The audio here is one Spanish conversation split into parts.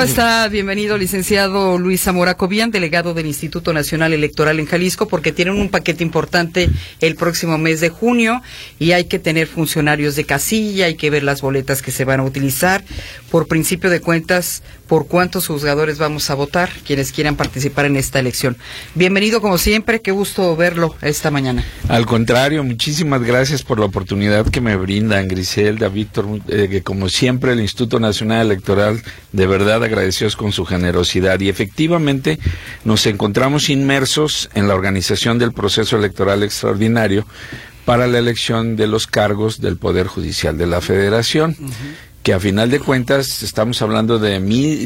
está? Bienvenido, licenciado Luis Zamora Cobian, delegado del Instituto Nacional Electoral en Jalisco, porque tienen un paquete importante el próximo mes de junio y hay que tener funcionarios de casilla, hay que ver las boletas que se van a utilizar. Por principio de cuentas, ¿por cuántos juzgadores vamos a votar? Quienes quieran participar en esta elección. Bienvenido como siempre, qué gusto verlo esta mañana. Al contrario, muchísimas gracias por la oportunidad que me brindan, Griselda, Víctor, que como siempre el Instituto Nacional Electoral de verdad agradecidos con su generosidad, y efectivamente nos encontramos inmersos en la organización del proceso electoral extraordinario para la elección de los cargos del Poder Judicial de la Federación, que a final de cuentas estamos hablando de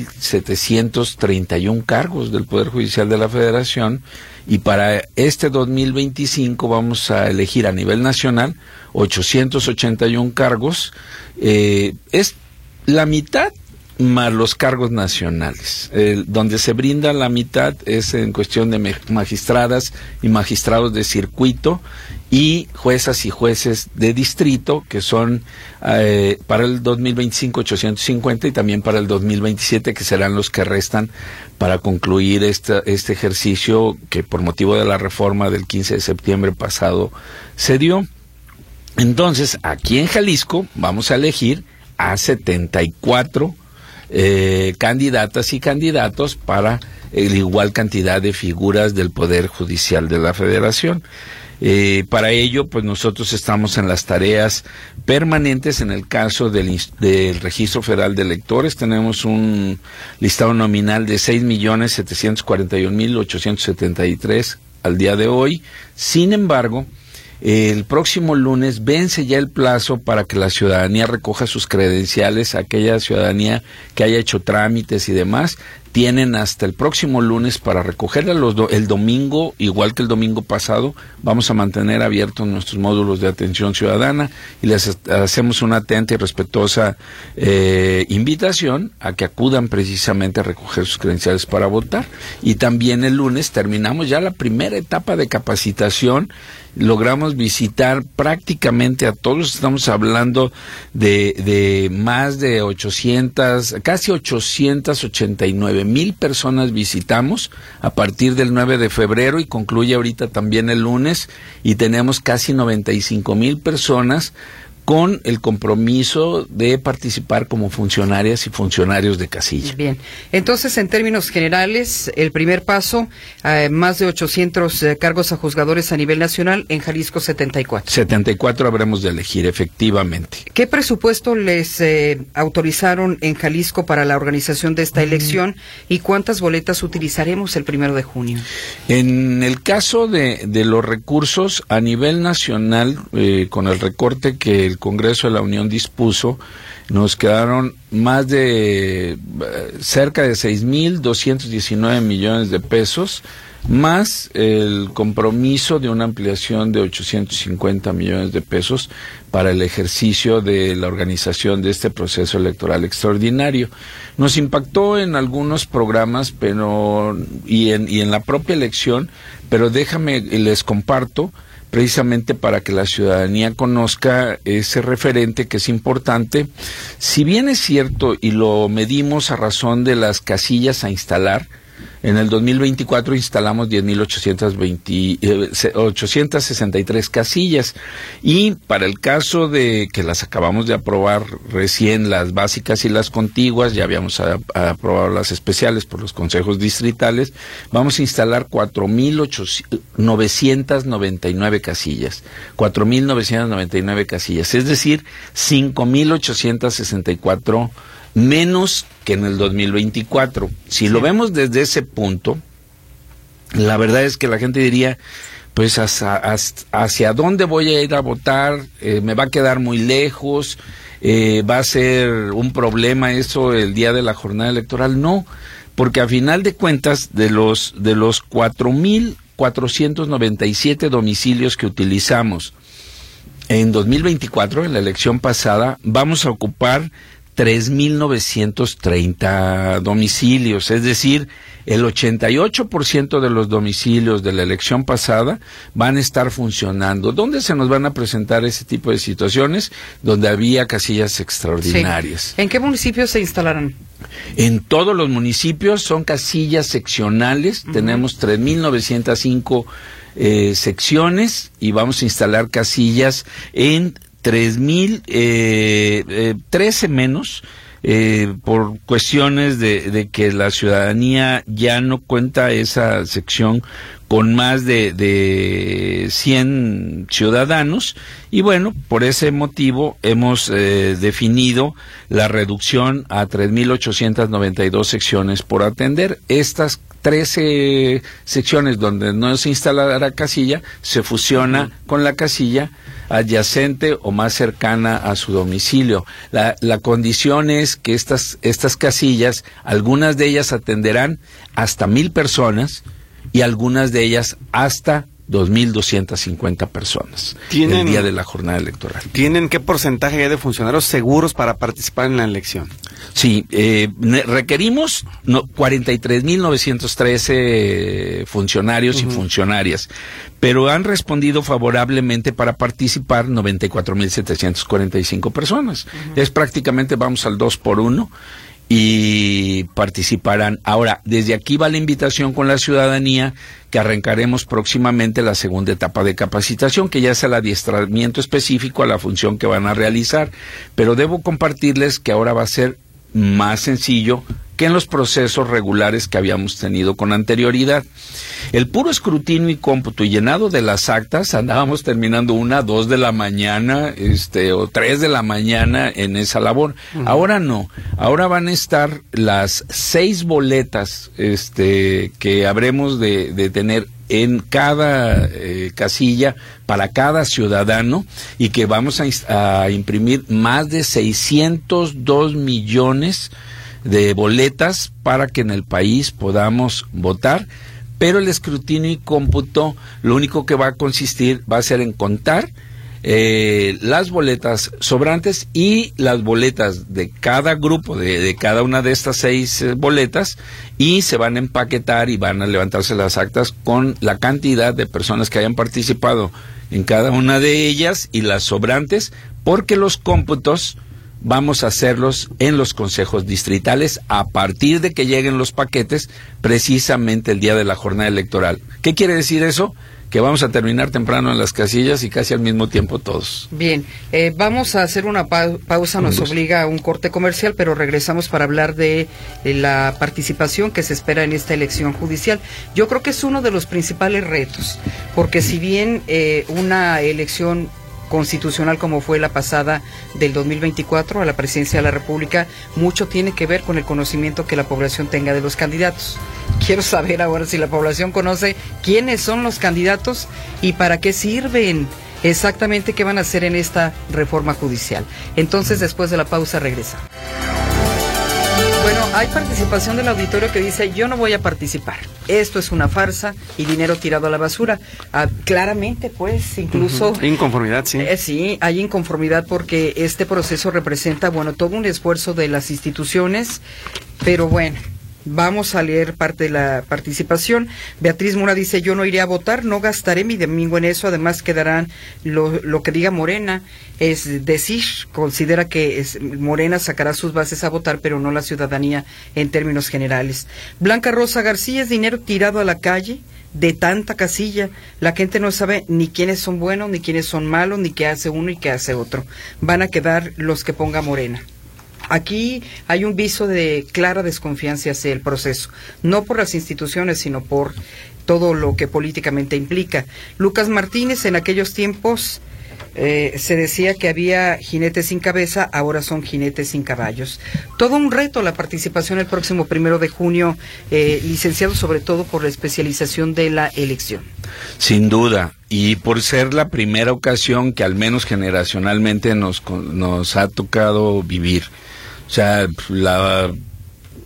1,731 cargos del Poder Judicial de la Federación, y para este 2025 vamos a elegir a nivel nacional 881 cargos, es la mitad más los cargos nacionales. Donde se brinda la mitad es en cuestión de magistradas y magistrados de circuito y juezas y jueces de distrito, que son para el 2025 850, y también para el 2027, que serán los que restan para concluir este ejercicio que por motivo de la reforma del 15 de septiembre pasado se dio. Entonces, aquí en Jalisco vamos a elegir a 74 candidatas y candidatos para la igual cantidad de figuras del Poder Judicial de la Federación. Para ello, pues nosotros estamos en las tareas permanentes. En el caso del Registro Federal de Electores, tenemos un listado nominal de 6,741,873 al día de hoy. Sin embargo, el próximo lunes vence ya el plazo para que la ciudadanía recoja sus credenciales. Aquella ciudadanía que haya hecho trámites y demás, tienen hasta el próximo lunes para recogerla. El domingo, igual que el domingo pasado, vamos a mantener abiertos nuestros módulos de atención ciudadana y les hacemos una atenta y respetuosa invitación a que acudan precisamente a recoger sus credenciales para votar. Y también el lunes terminamos ya la primera etapa de capacitación. Logramos visitar prácticamente a todos, estamos hablando de más de 889,000 personas visitamos a partir del 9 de febrero y concluye ahorita también el lunes, y tenemos casi 95,000 personas con el compromiso de participar como funcionarias y funcionarios de casilla. Bien, entonces en términos generales, el primer paso, más de 800 cargos a juzgadores a nivel nacional, en Jalisco 74. 74 habremos de elegir, efectivamente. ¿Qué presupuesto les autorizaron en Jalisco para la organización de esta elección y cuántas boletas utilizaremos el 1 de junio? En el caso de los recursos a nivel nacional, con el recorte que el Congreso de la Unión dispuso, nos quedaron más de cerca de 6,219 millones de pesos, más el compromiso de una ampliación de 850 millones de pesos para el ejercicio de la organización de este proceso electoral extraordinario. Nos impactó en algunos programas y en la propia elección, pero les comparto precisamente para que la ciudadanía conozca ese referente que es importante. Si bien es cierto y lo medimos a razón de las casillas a instalar, en el 2024 instalamos 10,863 casillas, y para el caso de que las acabamos de aprobar recién, las básicas y las contiguas, ya habíamos aprobado las especiales por los consejos distritales, vamos a instalar 4,999 casillas, 4,999 casillas, es decir, 5,864 menos que en el 2024. Si lo vemos desde ese punto, la verdad es que la gente diría, pues hacia dónde voy a ir a votar, me va a quedar muy lejos, va a ser un problema eso el día de la jornada electoral. No, porque a final de cuentas, de los 4,497 domicilios que utilizamos en 2024, en la elección pasada, vamos a ocupar 3,930 domicilios, es decir, el 88% de los domicilios de la elección pasada van a estar funcionando. ¿Dónde se nos van a presentar ese tipo de situaciones? Donde había casillas extraordinarias. Sí. ¿En qué municipios se instalarán? En todos los municipios son casillas seccionales, tenemos 3,905 secciones y vamos a instalar casillas en 3,013 menos, por cuestiones de que la ciudadanía ya no cuenta esa sección con más de 100 ciudadanos, y bueno, por ese motivo hemos definido la reducción a 3,892 secciones por atender. Estas 13 secciones donde no se instalará casilla, se fusiona con la casilla adyacente o más cercana a su domicilio. La condición es que estas casillas, algunas de ellas atenderán hasta 1,000 personas y algunas de ellas hasta 2,250 personas el día de la jornada electoral. ¿Tienen qué porcentaje ya de funcionarios seguros para participar en la elección? Sí, requerimos 43,913 funcionarios y funcionarias, pero han respondido favorablemente para participar 94,745 personas. Es prácticamente, vamos al 2 por 1. Y participarán. Ahora, desde aquí va la invitación con la ciudadanía, que arrancaremos próximamente la segunda etapa de capacitación, que ya es el adiestramiento específico a la función que van a realizar, pero debo compartirles que ahora va a ser más sencillo que en los procesos regulares que habíamos tenido con anterioridad. El puro escrutinio y cómputo y llenado de las actas, andábamos terminando 1, 2 de la mañana, o 3 de la mañana en esa labor. Ahora no, ahora van a estar las 6 boletas, que habremos de tener en cada casilla para cada ciudadano, y que vamos a imprimir más de 602 millones de boletas para que en el país podamos votar. Pero el escrutinio y cómputo, lo único que va a consistir va a ser en contar las boletas sobrantes y las boletas de cada grupo, de cada una de estas 6 boletas, y se van a empaquetar y van a levantarse las actas con la cantidad de personas que hayan participado en cada una de ellas y las sobrantes, porque los cómputos vamos a hacerlos en los consejos distritales a partir de que lleguen los paquetes, precisamente el día de la jornada electoral. ¿Qué quiere decir eso? Que vamos a terminar temprano en las casillas y casi al mismo tiempo todos. Bien, vamos a hacer una pausa, nos obliga a un corte comercial, pero regresamos para hablar de la participación que se espera en esta elección judicial. Yo creo que es uno de los principales retos, porque si bien una elección constitucional como fue la pasada del 2024 a la presidencia de la República, mucho tiene que ver con el conocimiento que la población tenga de los candidatos. Quiero saber ahora si la población conoce quiénes son los candidatos y para qué sirven, exactamente qué van a hacer en esta reforma judicial. Entonces, después de la pausa, regresa. Bueno, hay participación del auditorio que dice: yo no voy a participar, esto es una farsa y dinero tirado a la basura. Claramente, pues, incluso... Inconformidad, sí. Sí, hay inconformidad porque este proceso representa, bueno, todo un esfuerzo de las instituciones, pero bueno, vamos a leer parte de la participación. Beatriz Mora dice: yo no iré a votar, no gastaré mi domingo en eso, además quedarán lo que diga Morena, es decir, considera que Morena sacará sus bases a votar, pero no la ciudadanía en términos generales. Blanca Rosa García: es dinero tirado a la calle de tanta casilla, la gente no sabe ni quiénes son buenos, ni quiénes son malos, ni qué hace uno y qué hace otro, van a quedar los que ponga Morena. Aquí hay un viso de clara desconfianza hacia el proceso, no por las instituciones, sino por todo lo que políticamente implica. Lucas Martínez: en aquellos tiempos se decía que había jinetes sin cabeza, ahora son jinetes sin caballos. Todo un reto la participación el próximo 1 de junio, licenciado, sobre todo por la especialización de la elección. Sin duda, y por ser la primera ocasión que al menos generacionalmente nos ha tocado vivir. O sea,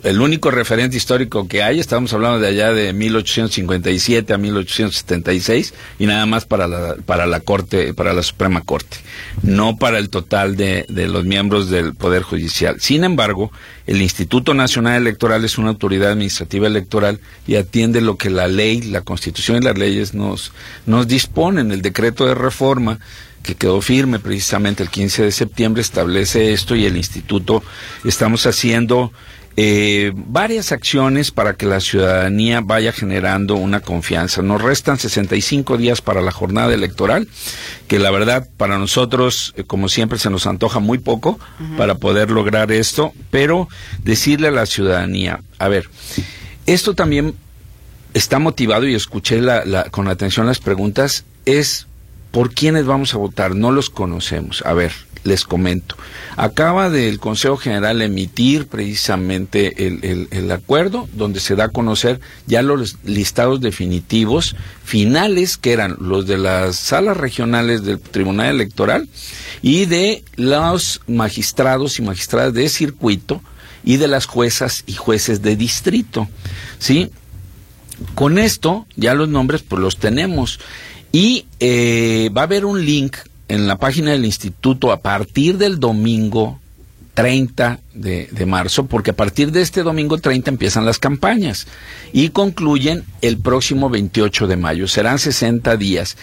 el único referente histórico que hay, estamos hablando de allá de 1857 a 1876, y nada más para la Corte, para la Suprema Corte, no para el total de los miembros del Poder Judicial. Sin embargo, el Instituto Nacional Electoral es una autoridad administrativa electoral y atiende lo que la ley, la Constitución y las leyes nos disponen. El decreto de reforma que quedó firme precisamente el 15 de septiembre establece esto, y el instituto estamos haciendo varias acciones para que la ciudadanía vaya generando una confianza. Nos restan 65 días para la jornada electoral, que la verdad para nosotros, como siempre, se nos antoja muy poco para poder lograr esto, pero decirle a la ciudadanía, a ver, esto también está motivado, y escuché con atención las preguntas, es ¿por quiénes vamos a votar? No los conocemos. A ver, les comento. Acaba del Consejo General emitir precisamente el acuerdo, donde se da a conocer ya los listados definitivos finales, que eran los de las salas regionales del Tribunal Electoral y de los magistrados y magistradas de circuito y de las juezas y jueces de distrito, ¿sí? Con esto, ya los nombres pues los tenemos. Y va a haber un link en la página del instituto a partir del domingo 30 de marzo, porque a partir de este domingo 30 empiezan las campañas y concluyen el próximo 28 de mayo. Serán 60 días.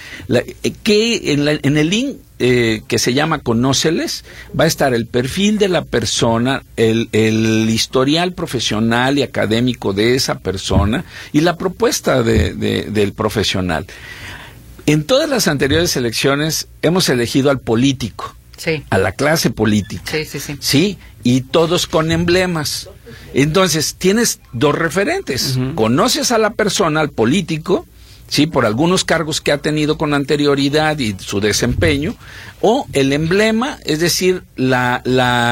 En el link que se llama Conóceles va a estar el perfil de la persona, el historial profesional y académico de esa persona y la propuesta del profesional. En todas las anteriores elecciones hemos elegido al político, sí, a la clase política, sí, y todos con emblemas. Entonces tienes dos referentes, conoces a la persona, al político, sí, por algunos cargos que ha tenido con anterioridad y su desempeño, o el emblema, es decir, la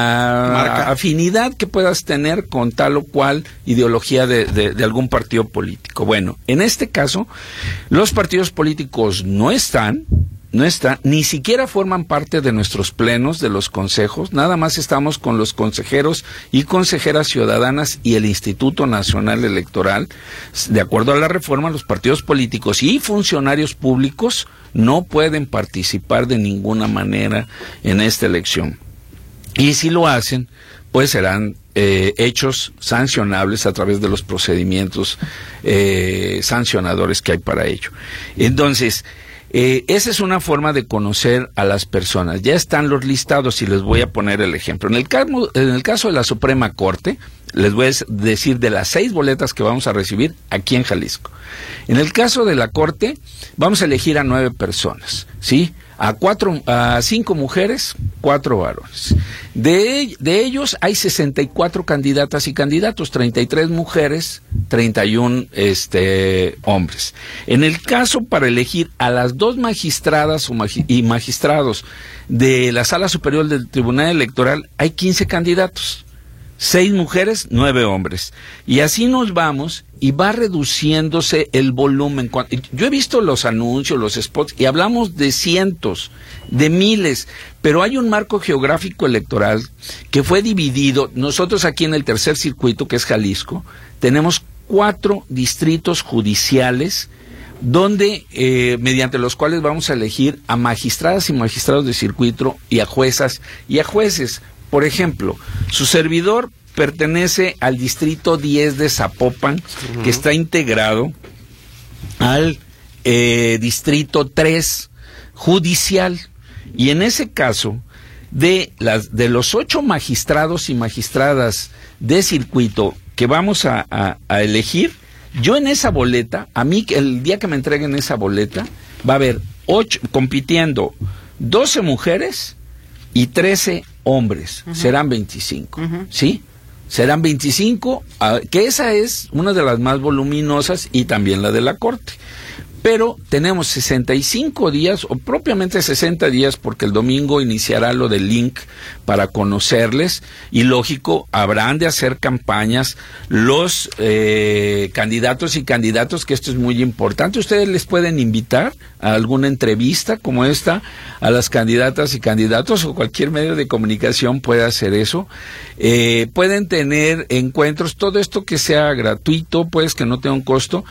afinidad que puedas tener con tal o cual ideología de algún partido político. Bueno, en este caso, los partidos políticos no están, ni siquiera forman parte de nuestros plenos, de los consejos, nada más estamos con los consejeros y consejeras ciudadanas y el Instituto Nacional Electoral. De acuerdo a la reforma, los partidos políticos y funcionarios públicos no pueden participar de ninguna manera en esta elección. Y si lo hacen, pues serán hechos sancionables a través de los procedimientos sancionadores que hay para ello. Entonces, esa es una forma de conocer a las personas. Ya están los listados y les voy a poner el ejemplo. En el caso de la Suprema Corte, les voy a decir de las 6 boletas que vamos a recibir aquí en Jalisco. En el caso de la Corte, vamos a elegir a 9 personas, ¿sí? A 5 mujeres, 4 varones. De ellos hay 64 candidatas y candidatos, 33 mujeres, 31 hombres. En el caso para elegir a las 2 magistradas y magistrados de la Sala Superior del Tribunal Electoral, hay 15 candidatos. 6 mujeres, 9 hombres. Y así nos vamos y va reduciéndose el volumen. Yo he visto los anuncios, los spots, y hablamos de cientos, de miles, pero hay un marco geográfico electoral que fue dividido. Nosotros aquí en el tercer circuito, que es Jalisco, tenemos 4 distritos judiciales donde, mediante los cuales vamos a elegir a magistradas y magistrados de circuito y a juezas y a jueces. Por ejemplo, su servidor pertenece al distrito 10 de Zapopan, que está integrado al distrito 3 judicial. Y en ese caso, de los 8 magistrados y magistradas de circuito que vamos a elegir, yo en esa boleta, a mí el día que me entreguen esa boleta, va a haber 8 compitiendo, 12 mujeres y 13 hombres, serán 25, ¿sí? Serán 25, que esa es una de las más voluminosas y también la de la Corte. Pero tenemos 65 días, o propiamente 60 días, porque el domingo iniciará lo del link para conocerles, y lógico, habrán de hacer campañas los candidatos y candidatas, que esto es muy importante. Ustedes les pueden invitar a alguna entrevista como esta, a las candidatas y candidatos, o cualquier medio de comunicación puede hacer eso. Pueden tener encuentros, todo esto que sea gratuito, pues que no tenga un costo,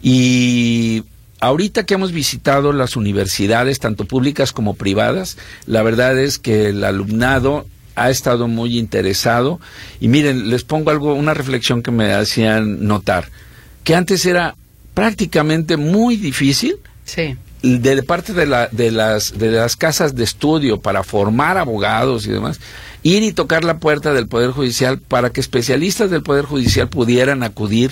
y ahorita que hemos visitado las universidades, tanto públicas como privadas, la verdad es que el alumnado ha estado muy interesado. Y miren, les pongo una reflexión que me hacían notar, que antes era prácticamente muy difícil, sí, de parte de las casas de estudio para formar abogados y demás, ir y tocar la puerta del Poder Judicial para que especialistas del Poder Judicial pudieran acudir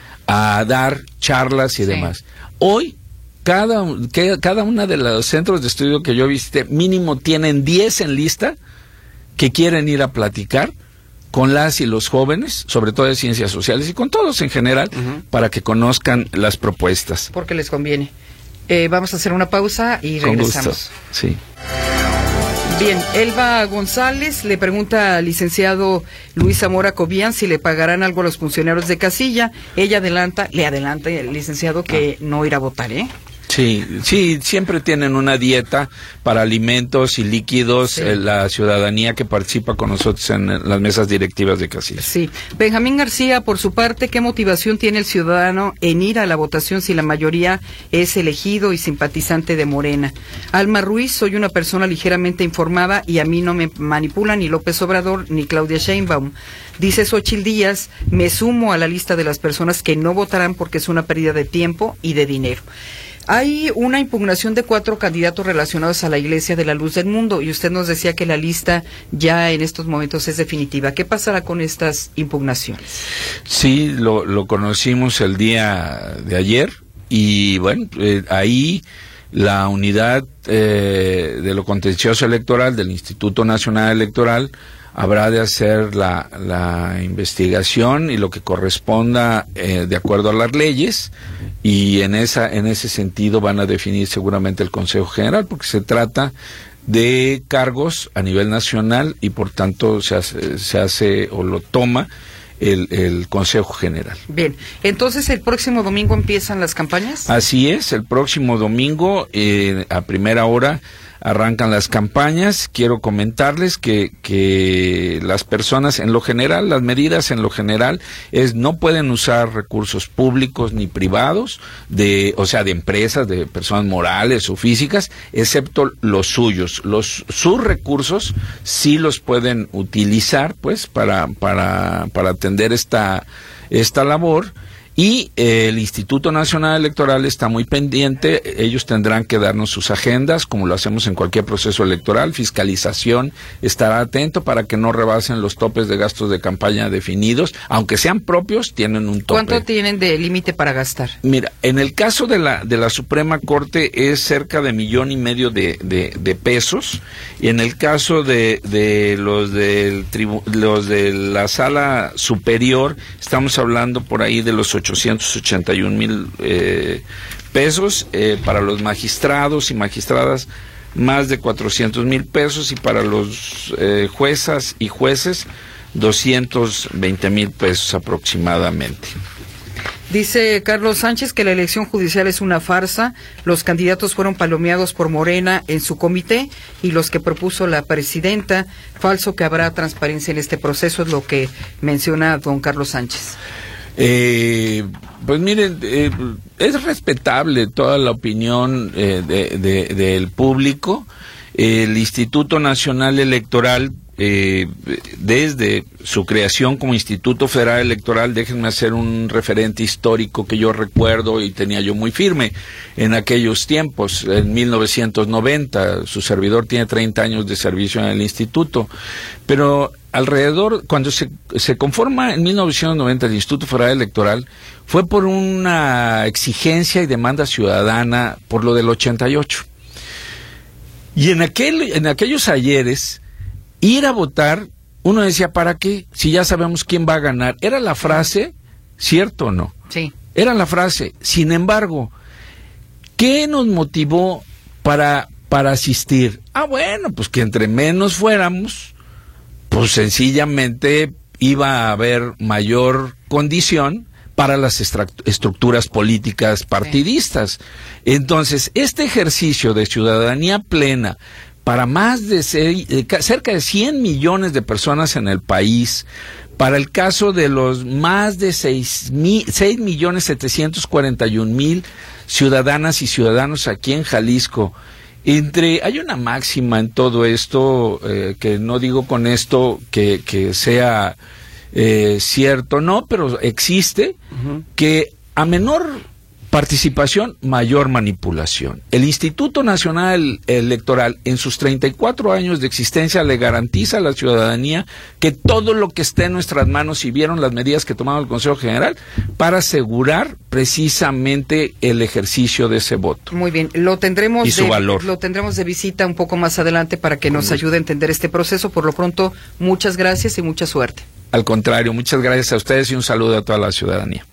a dar charlas y demás. Hoy, cada una de los centros de estudio que yo visité, mínimo tienen 10 en lista que quieren ir a platicar con las y los jóvenes, sobre todo de ciencias sociales y con todos en general, para que conozcan las propuestas. Porque les conviene. Vamos a hacer una pausa y regresamos. Con gusto. Sí. Bien, Elba González le pregunta al licenciado Luis Zamora Cobian si le pagarán algo a los funcionarios de casilla. Ella le adelanta el licenciado que no irá a votar, ¿eh? Sí, siempre tienen una dieta para alimentos y líquidos, sí, la ciudadanía que participa con nosotros en las mesas directivas de casilla. Sí. Benjamín García, por su parte, ¿qué motivación tiene el ciudadano en ir a la votación si la mayoría es elegido y simpatizante de Morena? Alma Ruiz, soy una persona ligeramente informada y a mí no me manipulan ni López Obrador ni Claudia Sheinbaum. Dice Xóchitl Díaz, me sumo a la lista de las personas que no votarán porque es una pérdida de tiempo y de dinero. Hay una impugnación de 4 candidatos relacionados a la Iglesia de la Luz del Mundo y usted nos decía que la lista ya en estos momentos es definitiva. ¿Qué pasará con estas impugnaciones? Sí, lo conocimos el día de ayer y bueno, ahí la unidad de lo contencioso electoral del Instituto Nacional Electoral habrá de hacer la investigación y lo que corresponda de acuerdo a las leyes, y en ese sentido van a definir seguramente el Consejo General, porque se trata de cargos a nivel nacional y por tanto se hace o lo toma el Consejo General. Bien, entonces el próximo domingo empiezan las campañas. Así es, el próximo domingo a primera hora arrancan las campañas. Quiero comentarles que las personas en lo general, las medidas en lo general es no pueden usar recursos públicos ni privados, de empresas, de personas morales o físicas, excepto los suyos. Sus recursos sí los pueden utilizar pues para atender esta labor. Y el Instituto Nacional Electoral está muy pendiente. Ellos tendrán que darnos sus agendas, como lo hacemos en cualquier proceso electoral. Fiscalización estará atento para que no rebasen los topes de gastos de campaña definidos, aunque sean propios, tienen un tope. ¿Cuánto tienen de límite para gastar? Mira, en el caso de la Suprema Corte es cerca de $1.5 millones de pesos, y en el caso de los de la Sala Superior estamos hablando por ahí de los 881,000 pesos, para los magistrados y magistradas más de 400,000 pesos, y para los juezas y jueces 220,000 pesos aproximadamente. Dice Carlos Sánchez que la elección judicial es una farsa, los candidatos fueron palomeados por Morena en su comité y los que propuso la presidenta, falso que habrá transparencia en este proceso, es lo que menciona don Carlos Sánchez. Pues miren, es respetable toda la opinión del público. El Instituto Nacional Electoral, desde su creación como Instituto Federal Electoral, déjenme hacer un referente histórico que yo recuerdo y tenía yo muy firme en aquellos tiempos, en 1990, su servidor tiene 30 años de servicio en el instituto, pero alrededor, cuando se conforma en 1990 el Instituto Federal Electoral, fue por una exigencia y demanda ciudadana por lo del 88. Y en aquellos ayeres, ir a votar, uno decía, ¿para qué? Si ya sabemos quién va a ganar. Era la frase, ¿cierto o no? Sí. Era la frase. Sin embargo, ¿Qué nos motivó para asistir? Bueno, pues que entre menos fuéramos, pues sencillamente iba a haber mayor condición para las estructuras políticas partidistas. Entonces, este ejercicio de ciudadanía plena para más de cerca de 100 millones de personas en el país, para el caso de los más de 6.741.000 ciudadanas y ciudadanos aquí en Jalisco, hay una máxima en todo esto, que no digo con esto que sea cierto, no, pero existe, que a menor participación, mayor manipulación. El Instituto Nacional Electoral, en sus 34 años de existencia, le garantiza a la ciudadanía que todo lo que esté en nuestras manos, y vieron las medidas que tomaba el Consejo General, para asegurar precisamente el ejercicio de ese voto. Muy bien, lo tendremos y su valor. Lo tendremos de visita un poco más adelante para que nos ayude a entender este proceso. Por lo pronto, muchas gracias y mucha suerte. Al contrario, muchas gracias a ustedes y un saludo a toda la ciudadanía.